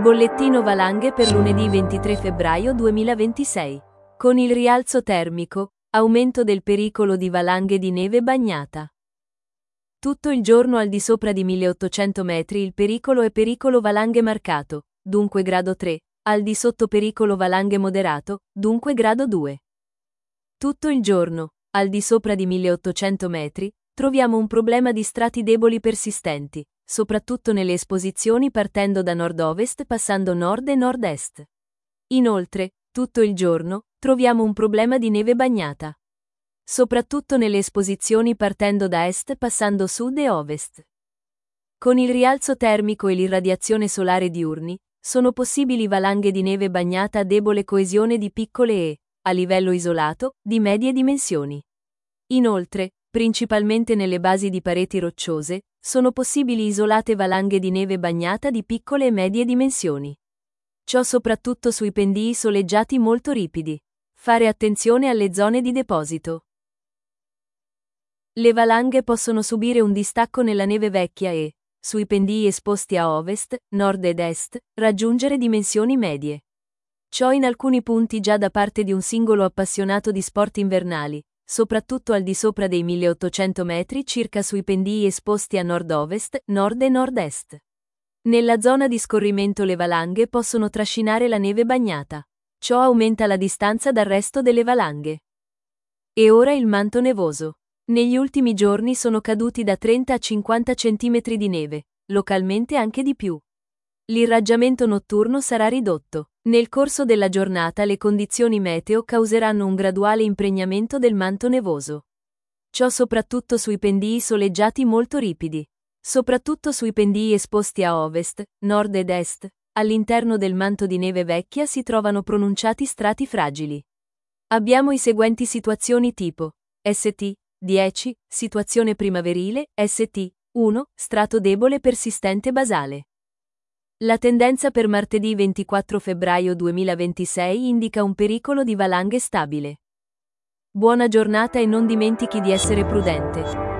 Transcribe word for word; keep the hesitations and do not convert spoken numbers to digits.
Bollettino valanghe per lunedì ventitré febbraio duemilaventisei. Con il rialzo termico, aumento del pericolo di valanghe di neve bagnata. Tutto il giorno al di sopra di milleottocento metri il pericolo è pericolo valanghe marcato, dunque grado tre, al di sotto pericolo valanghe moderato, dunque grado due. Tutto il giorno, al di sopra di milleottocento metri, troviamo un problema di strati deboli persistenti, soprattutto nelle esposizioni partendo da nord-ovest passando nord e nord-est. Inoltre, tutto il giorno, troviamo un problema di neve bagnata. Soprattutto nelle esposizioni partendo da est passando sud e ovest. Con il rialzo termico e l'irradiazione solare diurni, sono possibili valanghe di neve bagnata a debole coesione di piccole e, a livello isolato, di medie dimensioni. Inoltre, principalmente nelle basi di pareti rocciose, sono possibili isolate valanghe di neve bagnata di piccole e medie dimensioni. Ciò soprattutto sui pendii soleggiati molto ripidi. Fare attenzione alle zone di deposito. Le valanghe possono subire un distacco nella neve vecchia e, sui pendii esposti a ovest, nord ed est, raggiungere dimensioni medie. Ciò in alcuni punti già da parte di un singolo appassionato di sport invernali, soprattutto al di sopra dei milleottocento metri circa sui pendii esposti a nord-ovest, nord e nord-est. Nella zona di scorrimento le valanghe possono trascinare la neve bagnata. Ciò aumenta la distanza dal resto delle valanghe. E ora il manto nevoso. Negli ultimi giorni sono caduti da trenta a cinquanta centimetri di neve, localmente anche di più. L'irraggiamento notturno sarà ridotto. Nel corso della giornata le condizioni meteo causeranno un graduale impregnamento del manto nevoso. Ciò soprattutto sui pendii soleggiati molto ripidi. Soprattutto sui pendii esposti a ovest, nord ed est, all'interno del manto di neve vecchia si trovano pronunciati strati fragili. Abbiamo i seguenti situazioni tipo S T dieci, situazione primaverile, S T uno, strato debole persistente basale. La tendenza per martedì ventiquattro febbraio duemilaventisei indica un pericolo di valanghe stabile. Buona giornata e non dimentichi di essere prudente.